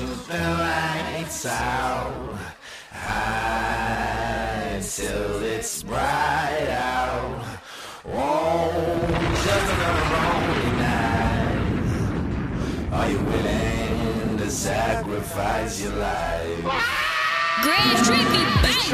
shoot the lights out. Hide till it's bright out. Oh, just another lonely night. Are you willing to sacrifice your life? Grand Trippy,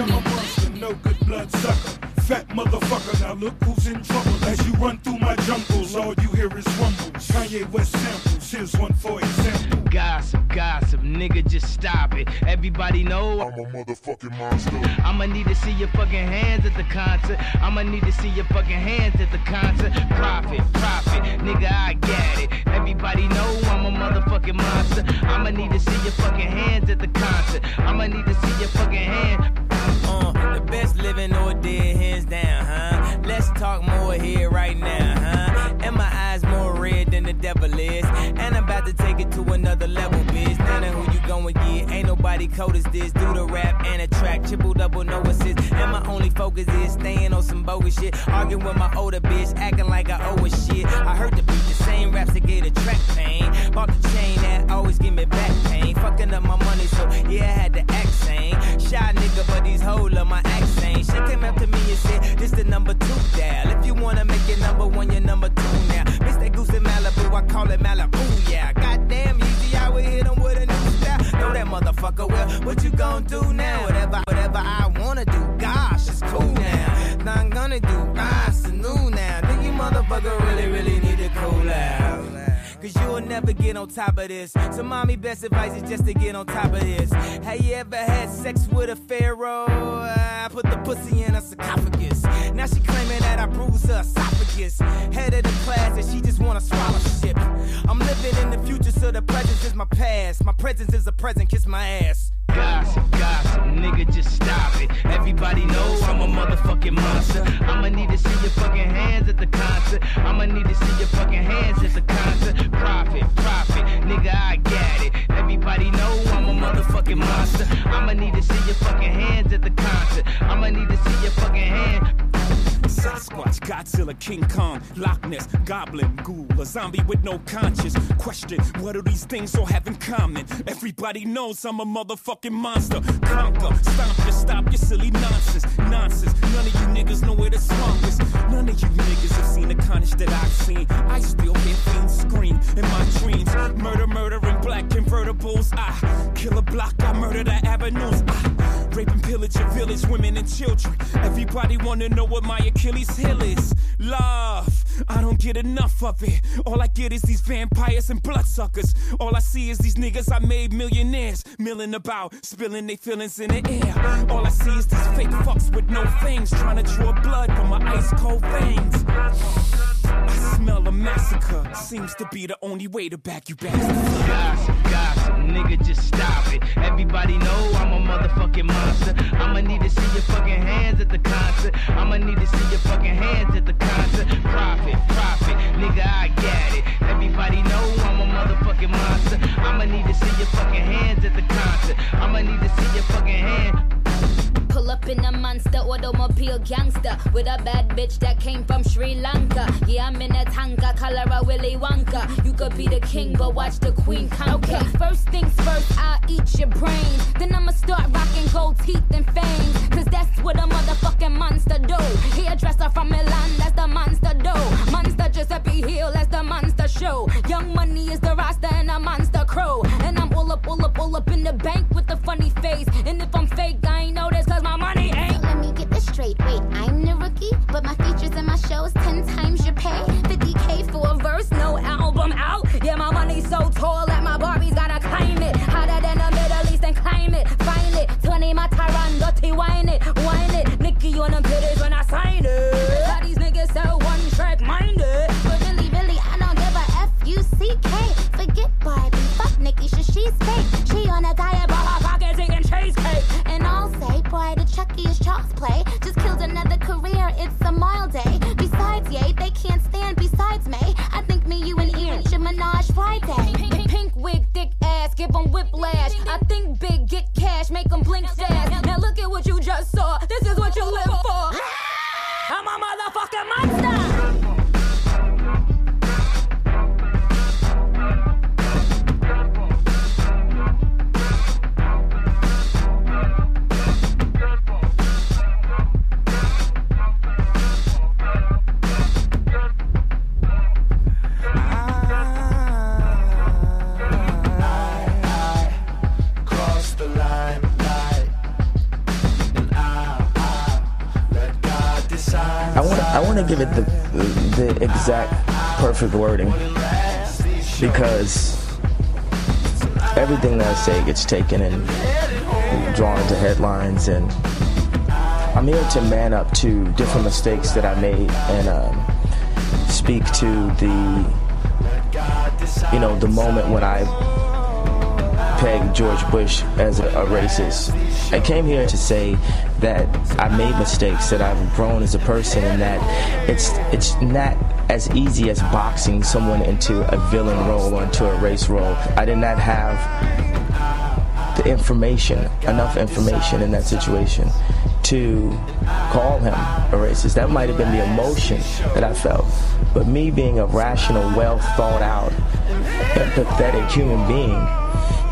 baby. No good blood sucker. Fat motherfucker, now look who's in trouble. As you run through my jungles, all you hear is rumbles. Kanye West samples, here's one for example. Gossip, nigga, just stop it. Everybody know I'm a motherfucking monster. I'ma need to see your fucking hands at the concert. I'ma need to see your fucking hands at the concert. Profit, nigga, I get it. Everybody know I'm a motherfucking monster. I'ma need to see your fucking hands at the concert. I'ma need to see your fucking hands. The best living or dead, hands down, huh? Let's talk more here right now, huh? And my eyes more red than the devil is. And I'm about to take it to another level, bitch. Now that who you gon' get? Ain't nobody cold as this. Do the rap and a track, triple double, no assist. And my only focus is staying on some bogus shit. Arguing with my older bitch, acting like I owe her shit. I heard the beat, the same raps that gave the track pain. Bought the chain that always give me back pain. Fucking up my money, so yeah, I had to act sane. Shy nigga, but these hoes love my accent. She came up to me and said, this the number 2 dial. If you wanna make it number 1, you're number 2 now. Miss that goose in Malibu, I call it Malibu, yeah. Goddamn easy, I would hit him with a new style. Know that motherfucker well, what you gon' do now? Whatever I wanna do, gosh, it's cool now. Now I'm gonna do, it's new now. Think you motherfucker really need to cool out. Cause you'll never get on top of this. So mommy, best advice is just to get on top of this. Have you ever had sex with a pharaoh? I put the pussy in her sarcophagus. Now she claiming that I bruised her esophagus. Head of the class and she just wanna swallow shit. I'm living in the future so the present is my past. My presence is a present, kiss my ass. Gossip, nigga, just stop it. Everybody knows I'm a motherfucking monster. I'ma need to see your fucking hands at the concert. I'ma need to see your fucking hands at the concert. Profit, nigga, I get it. Everybody know I'm a motherfucking monster. I'ma need to see your fucking hands at the concert. I'ma need to see your fucking hands. Sasquatch, Godzilla, King Kong, Loch Ness, Goblin, Ghoul, a zombie with no conscience. Question, what do these things all have in common? Everybody knows I'm a motherfucking monster. Conquer, stop your silly nonsense. None of you niggas know where the swamp is. None of you niggas have seen the carnage that I've seen. I still hear fiends scream in my dreams. Murder in black convertibles. I kill a block, I murder the avenues. I rape and pillage your village, women and children. Everybody wanna know what my Achilles heel is. Love, I don't get enough of it. All I get is these vampires and bloodsuckers. All I see is these niggas I made millionaires, milling about, spilling their feelings in the air. All I see is these fake fucks with no fangs, trying to draw blood from my ice cold veins. I smell a massacre, seems to be the only way to back you back. Gossip, nigga, just stop it. Everybody know I'm a motherfucking monster. I'ma need to see your fucking hands at the concert. I'ma need to see your fucking hands at the concert. Profit, nigga, I get it. Everybody know I'm a motherfucking monster. I'ma need to see your fucking hands at the concert. I'ma need to see your fucking hands. Pull up in a monster automobile gangster with a bad bitch that came from Sri Lanka. Yeah, I'm in a tanka, color a Willy Wonka. You could be the king, but watch the queen conquer. Okay, first things first, I'll eat your brains. Then I'ma start rocking gold teeth and fangs. Cause that's what a motherfucking monster do. Hairdresser from Milan, that's the monster do. Monster Giuseppe Hill, that's the monster show. Young Money is the roster and a monster crew. And I'm all up in the bank with the funny face. And if I'm fake, I ain't know this cause my money ain't. So let me get this straight. Wait, I'm the rookie, but my features and my shows 10 times your pay. 50K for a verse, no album out. Yeah, my money's so tall that my Barbies gotta climb it. Hotter than the Middle East and climb it. Find it, 20 my Tyron, dirty wine it. Nicky on them titties when I sign it. How these niggas so one track minded. But really, I don't give a F-U-C-K. Forget Barbie, fuck Nikki, she's fake. She on a diet, but her pockets eating cheesecake. And I'll say, boy, the Chucky is child's play. Just killed another career, it's a mild day. Besides, yay, they can't stand besides me. I think me, you, and Ian should Minaj Friday. Pink to give it the exact perfect wording, because everything that I say gets taken and drawn into headlines, and I'm here to man up to different mistakes that I made and speak to the moment when I pegged George Bush as a racist. I came here to say that I made mistakes, that I've grown as a person, and that it's not as easy as boxing someone into a villain role or into a race role. I did not have enough information in that situation to call him a racist. That might have been the emotion that I felt. But me being a rational, well thought out, empathetic human being,